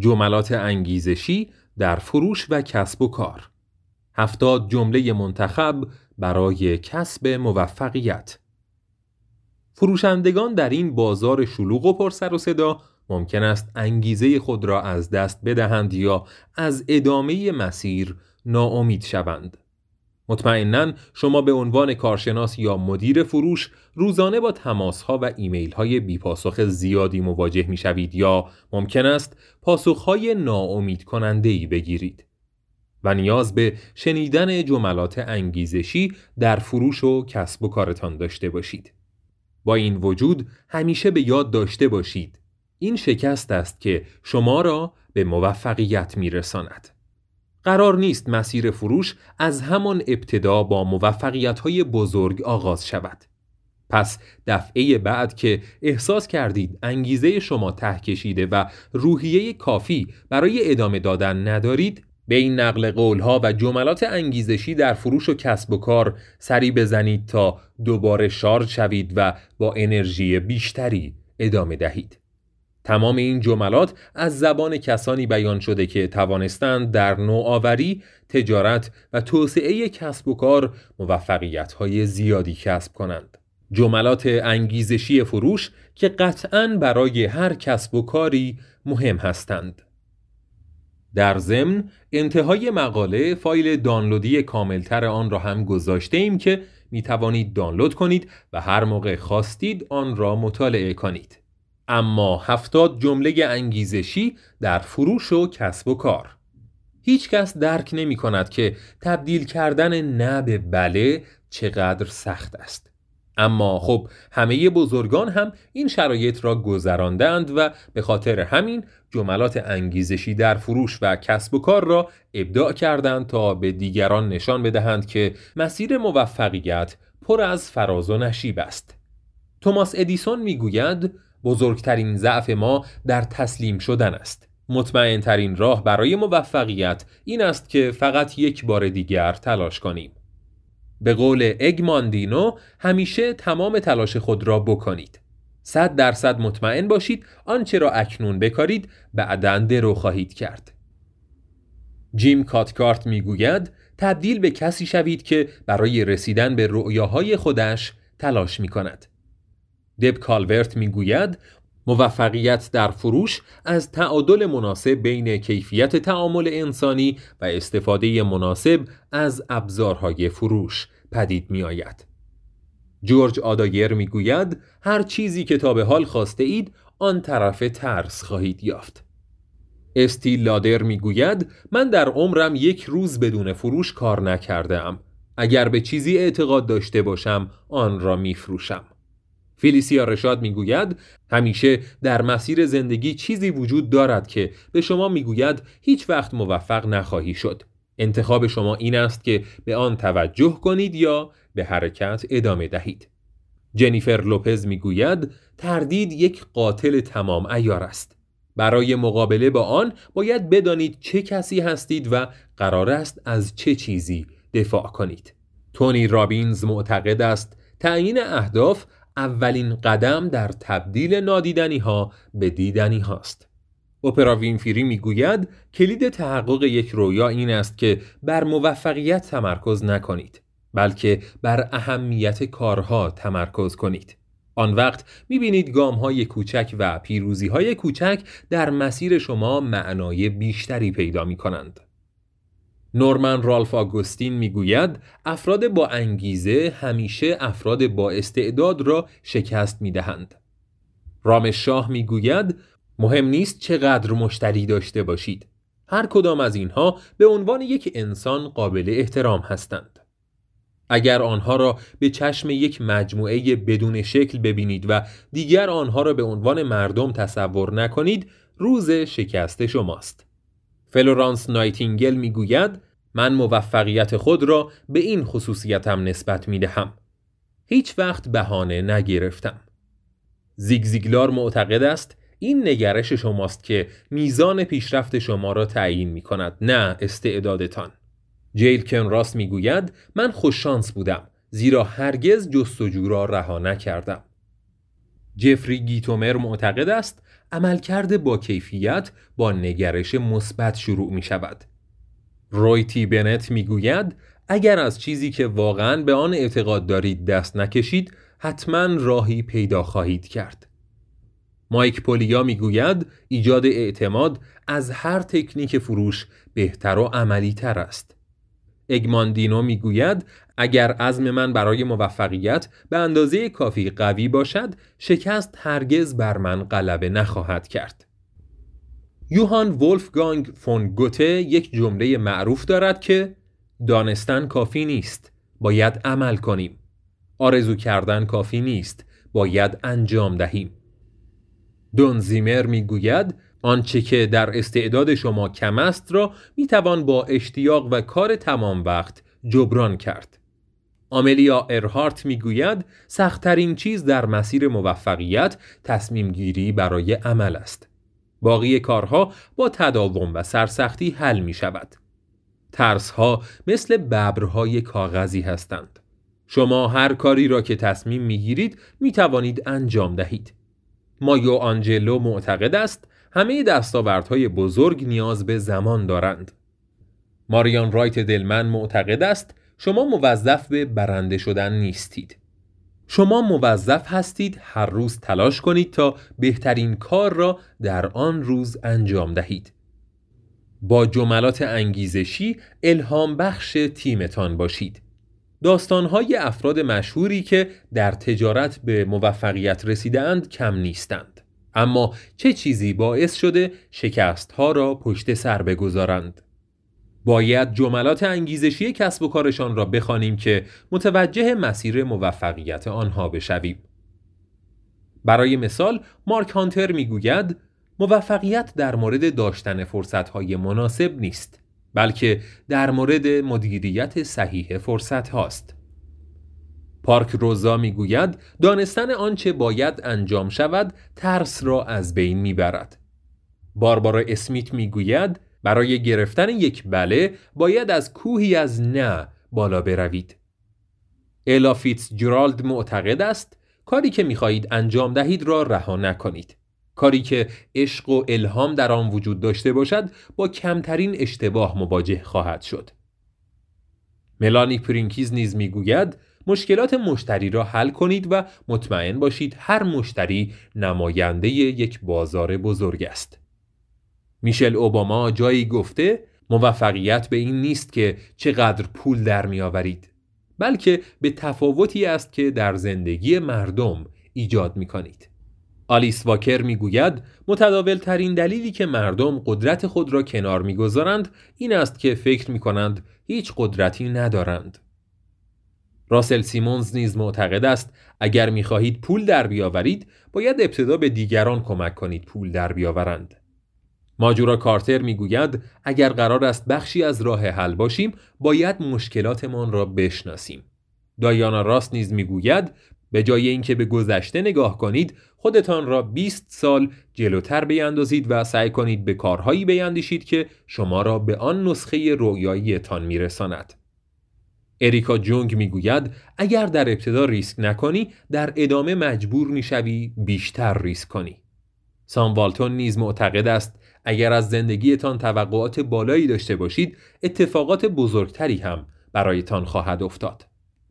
جملات انگیزشی در فروش و کسب و کار. 70 جمله منتخب برای کسب موفقیت. فروشندگان در این بازار شلوغ و پر سر و صدا ممکن است انگیزه خود را از دست بدهند یا از ادامه مسیر ناامید شوند. مطمئناً شما به عنوان کارشناس یا مدیر فروش روزانه با تماس‌ها و ایمیل‌های بی‌پاسخ زیادی مواجه می‌شوید یا ممکن است پاسخ‌های ناامید کننده‌ای بگیرید و نیاز به شنیدن جملات انگیزشی در فروش و کسب و کارتان داشته باشید. با این وجود همیشه به یاد داشته باشید این شکست است که شما را به موفقیت می‌رساند. قرار نیست مسیر فروش از همان ابتدا با موفقیت‌های بزرگ آغاز شود. پس دفعه بعد که احساس کردید انگیزه شما ته کشیده و روحیه کافی برای ادامه دادن ندارید، به این نقل قول‌ها و جملات انگیزشی در فروش و کسب و کار سری بزنید تا دوباره شارژ شوید و با انرژی بیشتری ادامه دهید. تمام این جملات از زبان کسانی بیان شده که توانستند در نوآوری، تجارت و توسعه کسب و کار موفقیت‌های زیادی کسب کنند. جملات انگیزشی فروش که قطعاً برای هر کسب و کاری مهم هستند. در ضمن انتهای مقاله فایل دانلودی کاملتر آن را هم گذاشته ایم که می توانید دانلود کنید و هر موقع خواستید آن را مطالعه کنید. اما 70 جمله انگیزشی در فروش و کسب و کار. هیچ کس درک نمی کند که تبدیل کردن نه به بله چقدر سخت است. اما خب همه بزرگان هم این شرایط را گذراندند و به خاطر همین جملات انگیزشی در فروش و کسب و کار را ابداع کردند تا به دیگران نشان بدهند که مسیر موفقیت پر از فراز و نشیب است. توماس ادیسون میگوید بزرگترین ضعف ما در تسلیم شدن است. مطمئن ترین راه برای موفقیت این است که فقط یک بار دیگر تلاش کنیم. به قول اگماندینو همیشه تمام تلاش خود را بکنید. 100% مطمئن باشید آنچه را اکنون بکارید بعداً درو خواهید کرد. جیم کاتکارت میگوید تبدیل به کسی شوید که برای رسیدن به رؤیاهای خودش تلاش میکند. دب کالورت میگوید موفقیت در فروش از تعادل مناسب بین کیفیت تعامل انسانی و استفاده مناسب از ابزارهای فروش پدید می آید. جورج آدایر می گوید هر چیزی که تا به حال خواسته اید آن طرف ترس خواهید یافت. استیل لادر می گوید من در عمرم یک روز بدون فروش کار نکرده ام. اگر به چیزی اعتقاد داشته باشم آن را می فروشم. فلیسیا رشاد میگوید همیشه در مسیر زندگی چیزی وجود دارد که به شما میگوید هیچ وقت موفق نخواهی شد. انتخاب شما این است که به آن توجه کنید یا به حرکت ادامه دهید. جنیفر لوپز میگوید تردید یک قاتل تمام عیار است. برای مقابله با آن باید بدانید چه کسی هستید و قرار است از چه چیزی دفاع کنید. تونی رابینز معتقد است تعیین اهداف اولین قدم در تبدیل نادیدنی ها به دیدنی هاست. اپرا وینفری میگوید کلید تحقق یک رویا این است که بر موفقیت تمرکز نکنید بلکه بر اهمیت کارها تمرکز کنید. آن وقت میبینید گام های کوچک و پیروزی های کوچک در مسیر شما معنای بیشتری پیدا می کنند. نورمن رالف آگوستین میگوید افراد با انگیزه همیشه افراد با استعداد را شکست میدهند. رامش شاه میگوید مهم نیست چقدر مشتری داشته باشید. هر کدام از اینها به عنوان یک انسان قابل احترام هستند. اگر آنها را به چشم یک مجموعه بدون شکل ببینید و دیگر آنها را به عنوان مردم تصور نکنید، روز شکست شماست. فلورانس نایتینگل میگوید من موفقیت خود را به این خصوصیتم نسبت میدهم. هیچ وقت بهانه نگرفتم. زیگ زیگلار معتقد است این نگرش شماست که میزان پیشرفت شما را تعیین میکند، نه استعدادتان. جیل کنراس میگوید من خوششانس بودم زیرا هرگز جستجو را رها نکردم. جفری گیتومر معتقد است عملکرد با کیفیت با نگرش مثبت شروع می شود. روی تی بنت می گوید اگر از چیزی که واقعاً به آن اعتقاد دارید دست نکشید، حتماً راهی پیدا خواهید کرد. مایک پولیا می گوید ایجاد اعتماد از هر تکنیک فروش بهتر و عملی تر است. اگماندینو می گوید اگر عزم من برای موفقیت به اندازه کافی قوی باشد، شکست هرگز بر من غلبه نخواهد کرد. یوهان ولفگانگ فون گوته یک جمله معروف دارد که دانستن کافی نیست، باید عمل کنیم. آرزو کردن کافی نیست، باید انجام دهیم. دون زیمر می گوید آنچه که در استعداد شما کم است را می توان با اشتیاق و کار تمام وقت جبران کرد. آملیا ارهارت می گوید سخت‌ترین چیز در مسیر موفقیت تصمیم گیری برای عمل است. باقی کارها با تداوم و سرسختی حل می شود. ترس‌ها مثل ببرهای کاغذی هستند. شما هر کاری را که تصمیم می گیرید می توانید انجام دهید. مایو آنجلو معتقد است همه دستاوردهای بزرگ نیاز به زمان دارند. ماریان رایت دلمن معتقد است شما موظف به برنده شدن نیستید. شما موظف هستید هر روز تلاش کنید تا بهترین کار را در آن روز انجام دهید. با جملات انگیزشی الهام بخش تیمتان باشید. داستان‌های افراد مشهوری که در تجارت به موفقیت رسیدند کم نیستند. اما چه چیزی باعث شده شکست‌ها را پشت سر بگذارند؟ باید جملات انگیزشی کسب و کارشان را بخوانیم که متوجه مسیر موفقیت آنها بشویم. برای مثال مارک هانتر میگوید موفقیت در مورد داشتن فرصت‌های مناسب نیست، بلکه در مورد مدیریت صحیح فرصت هاست. پارک روزا میگوید دانستن آنچه باید انجام شود ترس را از بین میبرد. باربارا اسمیت میگوید برای گرفتن یک بله باید از کوهی از نه بالا بروید. الا فیتزجرالد معتقد است کاری که میخواهید انجام دهید را رها نکنید. کاری که عشق و الهام در آن وجود داشته باشد با کمترین اشتباه مواجه خواهد شد. ملانی پرینکیز نیز میگوید مشکلات مشتری را حل کنید و مطمئن باشید هر مشتری نماینده یک بازار بزرگ است. میشل اوباما جایی گفته موفقیت به این نیست که چقدر پول در میآورید، بلکه به تفاوتی است که در زندگی مردم ایجاد میکنید. آلیس واکر میگوید متداول ترین دلیلی که مردم قدرت خود را کنار میگذارند این است که فکر میکنند هیچ قدرتی ندارند. راسل سیمونز نیز معتقد است اگر میخواهید پول در بیاورید باید ابتدا به دیگران کمک کنید پول در بیاورند. ماجورا کارتر میگوید اگر قرار است بخشی از راه حل باشیم باید مشکلاتمان را بشناسیم. دایانا راست نیز میگوید به جای اینکه به گذشته نگاه کنید خودتان را 20 سال جلوتر بیاندازید و سعی کنید به کارهایی بیاندیشید که شما را به آن نسخه رویاییتان میرساند. اریکا جونگ میگوید اگر در ابتدا ریسک نکنی در ادامه مجبور میشوی بیشتر ریسک کنی. سام والتون نیز معتقد است اگر از زندگیتان توقعات بالایی داشته باشید اتفاقات بزرگتری هم برایتان خواهد افتاد.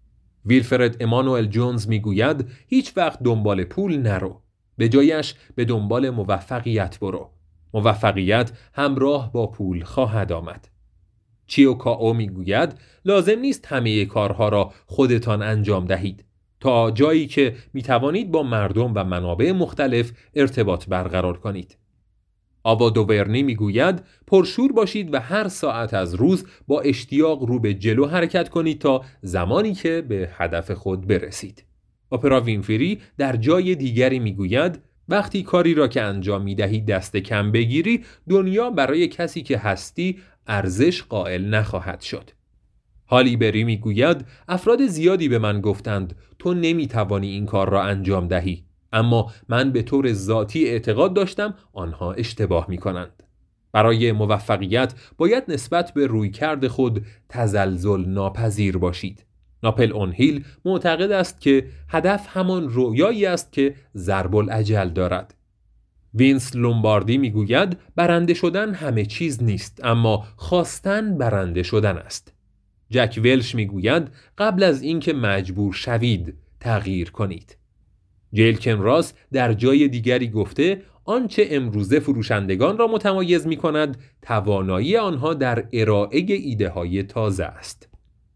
ویلفرد امانوئل جونز میگوید هیچ وقت دنبال پول نرو، به جایش به دنبال موفقیت برو. موفقیت همراه با پول خواهد آمد. چیو کائو میگوید لازم نیست همه کارها را خودتان انجام دهید تا جایی که میتوانید با مردم و منابع مختلف ارتباط برقرار کنید. آوا دوورنی میگوید پرشور باشید و هر ساعت از روز با اشتیاق رو به جلو حرکت کنید تا زمانی که به هدف خود برسید. اپرا وینفری در جای دیگری میگوید وقتی کاری را که انجام میدهی دست کم بگیری دنیا برای کسی که هستی ارزش قائل نخواهد شد. هالی بری میگوید افراد زیادی به من گفتند تو نمیتوانی این کار را انجام دهی، اما من به طور ذاتی اعتقاد داشتم آنها اشتباه میکنند. برای موفقیت باید نسبت به رویکرد خود تزلزل ناپذیر باشید. ناپل اون هیل معتقد است که هدف همان رویایی است که ضرب الاجل دارد. وینس لومباردی میگوید برنده شدن همه چیز نیست، اما خواستن برنده شدن است. جک ولش میگوید قبل از اینکه مجبور شوید تغییر کنید. جیلکن راس در جای دیگری گفته آنچه امروزه فروشندگان را متمایز می کند توانایی آنها در ارائه ایده های تازه است.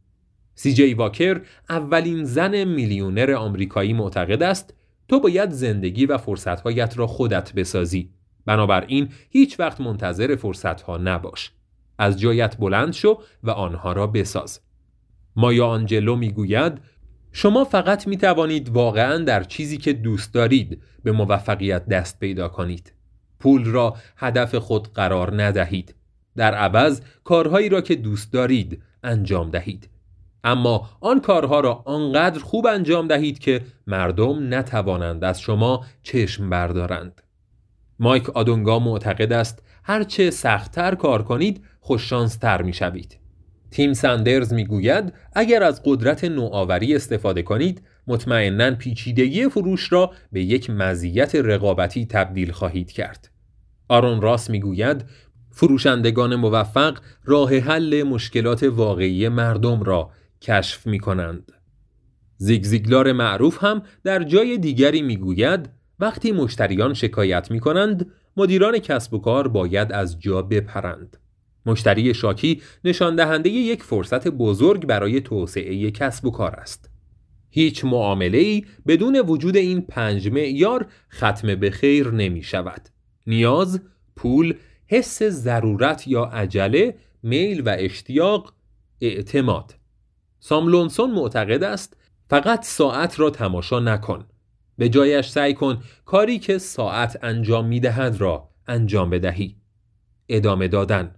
سی جی واکر، اولین زن میلیونر آمریکایی، معتقد است تو باید زندگی و فرصتهایت را خودت بسازی. بنابراین هیچ وقت منتظر فرصتها نباش. از جایت بلند شو و آنها را بساز. مایا آنجلو میگوید شما فقط می توانید واقعاً در چیزی که دوست دارید به موفقیت دست پیدا کنید. پول را هدف خود قرار ندهید. در عوض کارهایی را که دوست دارید انجام دهید. اما آن کارها را آنقدر خوب انجام دهید که مردم نتوانند از شما چشم بردارند. مایک آدونگا معتقد است هرچه سخت‌تر کار کنید خوششانس‌تر می‌شوید. تیم ساندرز میگوید اگر از قدرت نوآوری استفاده کنید مطمئناً پیچیدگی فروش را به یک مزیت رقابتی تبدیل خواهید کرد. آرون راس میگوید فروشندگان موفق راه حل مشکلات واقعی مردم را کشف می‌کنند. زیگ زیگلار معروف هم در جای دیگری میگوید وقتی مشتریان شکایت می‌کنند مدیران کسب و کار باید از جا بپرند. مشتری شاکی نشان دهنده یک فرصت بزرگ برای توسعه کسب و کار است. هیچ معامله‌ای بدون وجود این 5 معیار ختم به خیر نمی شود. نیاز، پول، حس ضرورت یا عجله، میل و اشتیاق، اعتماد. سام لونسون معتقد است فقط ساعت را تماشا نکن. به جایش سعی کن کاری که ساعت انجام می‌دهد را انجام بدهی. ادامه دادن.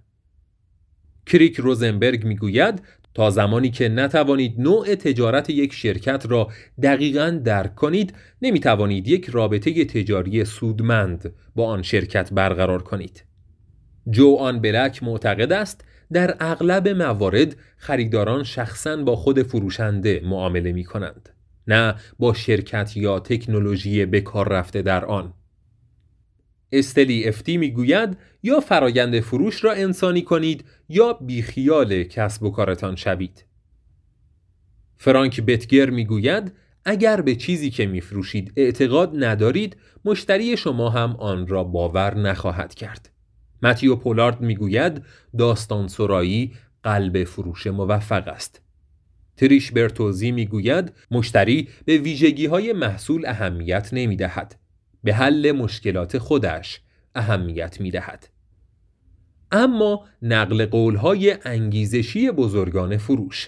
کریک روزنبرگ میگوید تا زمانی که نتوانید نوع تجارت یک شرکت را دقیقاً درک کنید نمیتوانید یک رابطه تجاری سودمند با آن شرکت برقرار کنید. جوان بلک معتقد است در اغلب موارد خریداران شخصاً با خود فروشنده معامله می کنند، نه با شرکت یا تکنولوژی به کار رفته در آن. استلی افتی می گوید یا فرایند فروش را انسانی کنید یا بیخیال کسب و کارتان شوید. فرانک بتگر می گوید اگر به چیزی که می فروشید اعتقاد ندارید مشتری شما هم آن را باور نخواهد کرد. متیو پولارد می گوید داستان سرایی قلب فروش موفق است. تریش برتوزی می گوید مشتری به ویژگی های محصول اهمیت نمی دهد. به حل مشکلات خودش اهمیت می دهد. اما نقل قول‌های انگیزشی بزرگان فروش.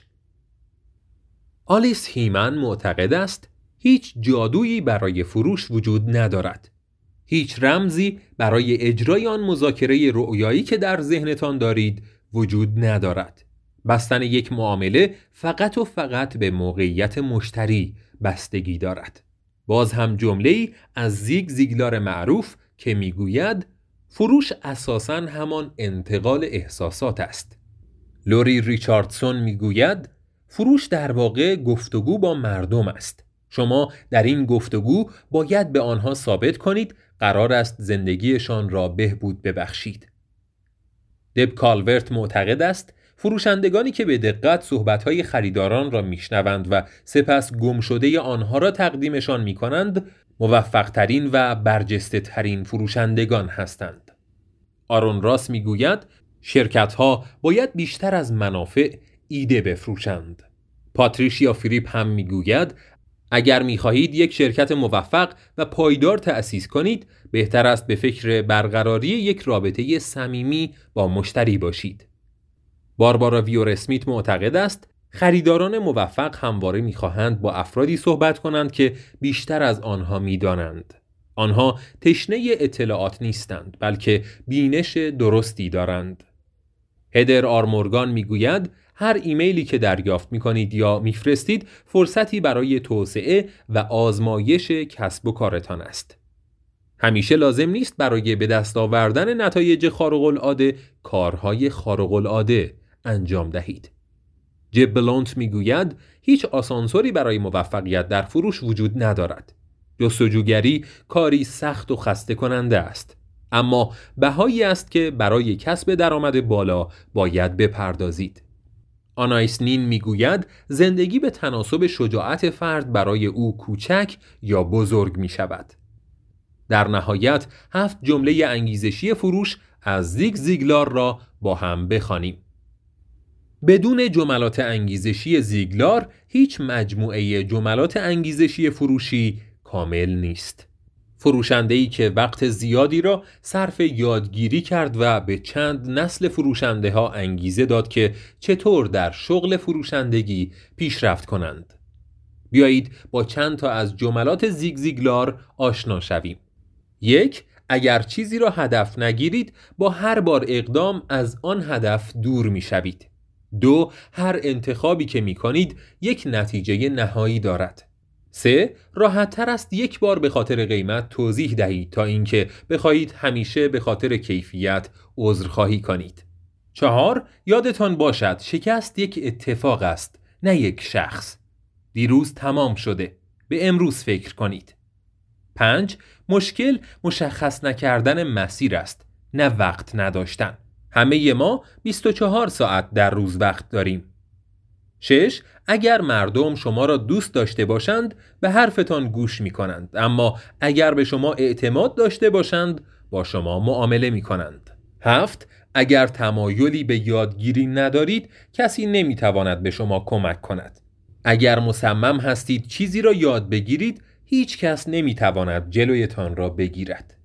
آلیس هیمن معتقد است هیچ جادویی برای فروش وجود ندارد. هیچ رمزی برای اجرای آن مذاکره رؤیایی که در ذهنتان دارید وجود ندارد. بستن یک معامله فقط و فقط به موقعیت مشتری بستگی دارد. باز هم جمله‌ای از زیگ زیگلار معروف که میگوید فروش اساساً همان انتقال احساسات است. لوری ریچاردسون میگوید فروش در واقع گفتگو با مردم است. شما در این گفتگو باید به آنها ثابت کنید قرار است زندگیشان را بهبود ببخشید. دب کالورت معتقد است فروشندگانی که به دقت صحبت‌های خریداران را میشنوند و سپس گم شده آنها را تقدیمشان میکنند موفق‌ترین و برجسته‌ترین فروشندگان هستند. آرون راس میگوید شرکت‌ها باید بیشتر از منافع ایده بفروشند. پاتریشیا فریپ هم میگوید اگر می‌خواهید یک شرکت موفق و پایدار تأسیس کنید بهتر است به فکر برقراری یک رابطه صمیمی با مشتری باشید. باربارا ویور اسمیت معتقد است خریداران موفق همواره می‌خواهند با افرادی صحبت کنند که بیشتر از آنها می‌دانند. آنها تشنه اطلاعات نیستند بلکه بینش درستی دارند. هدر آر مورگان میگوید هر ایمیلی که دریافت می‌کنید یا می‌فرستید فرصتی برای توسعه و آزمایش کسب و کارتان است. همیشه لازم نیست برای به دست آوردن نتایج خارق‌العاده کارهای خارق‌العاده انجام دهید. جب بلونت میگوید هیچ آسانسوری برای موفقیت در فروش وجود ندارد. جستجوگری کاری سخت و خسته کننده است، اما بهایی است که برای کسب درآمد بالا باید بپردازید. آنایس نین میگوید زندگی به تناسب شجاعت فرد برای او کوچک یا بزرگ می شود. در نهایت 7 جمله انگیزشی فروش از زیگ زیگلار را با هم بخوانیم. بدون جملات انگیزشی زیگلار هیچ مجموعه جملات انگیزشی فروشی کامل نیست. فروشنده‌ای که وقت زیادی را صرف یادگیری کرد و به چند نسل فروشنده ها انگیزه داد که چطور در شغل فروشندگی پیشرفت کنند. بیایید با چند تا از جملات زیگ زیگلار آشنا شویم. 1. اگر چیزی را هدف نگیرید با هر بار اقدام از آن هدف دور می شوید. 2. هر انتخابی که می کنید یک نتیجه نهایی دارد. 3. راحت تر است یک بار به خاطر قیمت توضیح دهید تا اینکه بخواهید همیشه به خاطر کیفیت عذرخواهی کنید. 4. یادتان باشد شکست یک اتفاق است، نه یک شخص. دیروز تمام شده، به امروز فکر کنید. 5. مشکل مشخص نکردن مسیر است، نه وقت نداشتن. همه ما 24 ساعت در روز وقت داریم. 6. اگر مردم شما را دوست داشته باشند به حرفتان گوش می کنند، اما اگر به شما اعتماد داشته باشند با شما معامله می کنند. 7. اگر تمایلی به یادگیری ندارید کسی نمی تواند به شما کمک کند. اگر مصمم هستید چیزی را یاد بگیرید هیچ کس نمی تواند جلویتان را بگیرد.